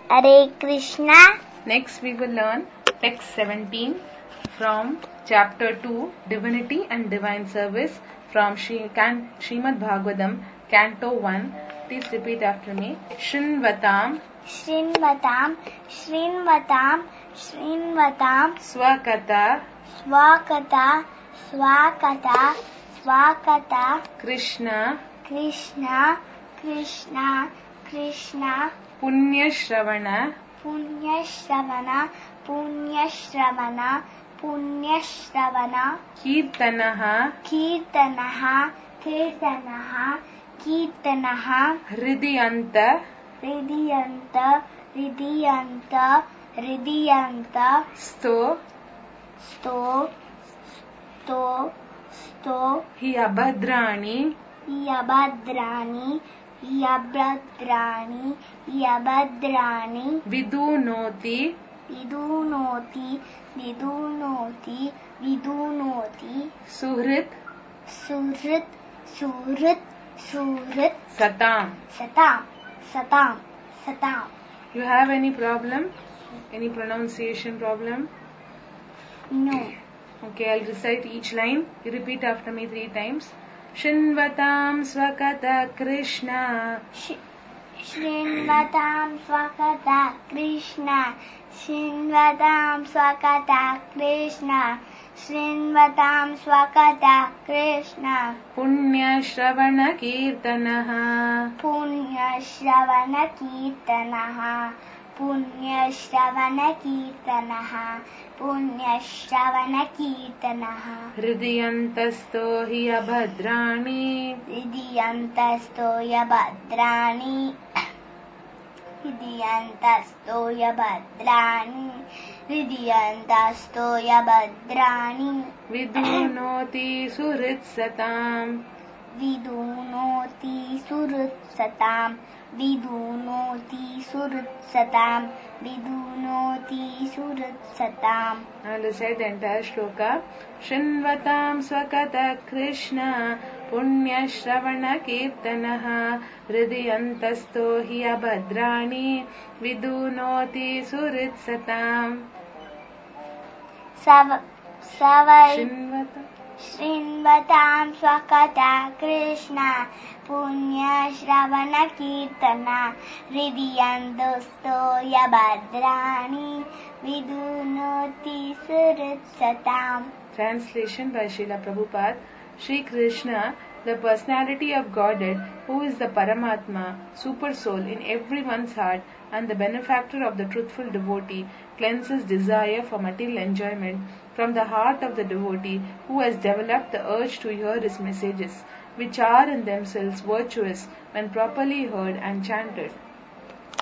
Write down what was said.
Hare Krishna. Next we will learn text 17 from chapter 2, Divinity and Divine Service, from Srimad Bhagavatam, Canto 1. Please repeat after me. Shrinvatam, Shrinvatam, Shrinvatam, Shrinvatam, Swakata, Swakata, Swakata, Swakata, Krishna, Krishna, Krishna, Krishna, Punyashravana, Punyashravana, Punyashravana, Punyashravana, Kirtanaha, Kirtanaha, Kirtanaha, Kirtanaha, Hridiyanta, Hridiyanta, Hridiyanta, Hridiyanta, Sto, Sto, Sto, Sto, Hyabhadrani, Yabhadrani, Yabhadrani, Yabhadrani, Vidunoti, Vidunoti, Vidunoti, Vidunoti, Suhrit, Suhrit, Suhrit, Suhrit, Satam. Satam, Satam, Satam. You have any problem? Any pronunciation problem? No. Okay, I'll recite each line. You repeat after me 3 times. Shinvatam Swakata Krishna. Shrinvatam Swakata Krishna. Shrinvatam Swakata Krishna. Shrinvatam Swakata Krishna. Punya Shravana Kirtanaha. Punya Shravana Kirtanaha. Punya Shravana Kirtanaha. Punya Shravana Kirtanaha. Hridiyantasto Hyabhadrani. Hridiyantasto Yabhadrani. Hridiyantasto Yabhadrani. Hridiyantasto Yabhadrani. Vidunoti Suhrit Satam. Vidunoti Suhrit Satam. Vidunoti Suhrit Satam. Vidunoti Suhrit Satam. Now recite the entire shloka. Shinvatam Swakata Krishna. Punya Shravana Kirtanaha. Hridiyantasto Hyabhadrani. Vidunoti Suhrit Satam. Savai Shinvatam. Shrinvatam Swakata Krishna. Punya Shravana Kirtana. Hridiyantasto Yabhadrani. Vidunoti Suhrit Satam. Translation by Srila Prabhupada. Shri Krishna, the personality of Godhead, who is the Paramatma, super soul in everyone's heart and the benefactor of the truthful devotee, cleanses desire for material enjoyment from the heart of the devotee who has developed the urge to hear his messages, which are in themselves virtuous when properly heard and chanted.